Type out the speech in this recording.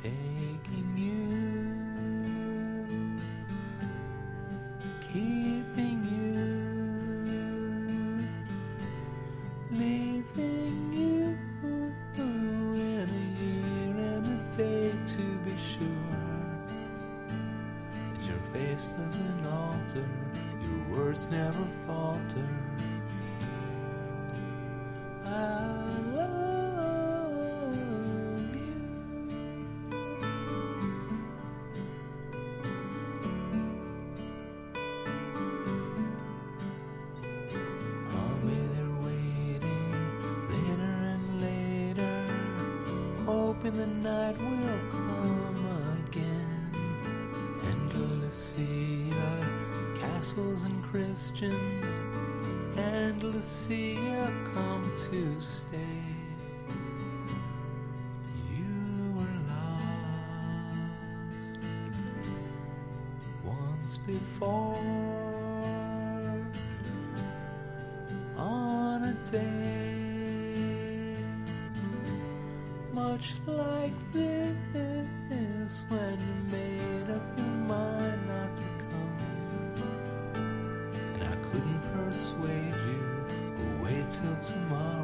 taking you, keeping you, leaving you in a year and a day to be sure that your face doesn't alter, your words never falter. I love you. I'll be there waiting later and later, hoping the night will come again. Andalusia, castles and Christians, Andalusia come to stay. You were lost once before on a day much like this, when you made up your mind not to come, and I couldn't persuade you. Wait till tomorrow.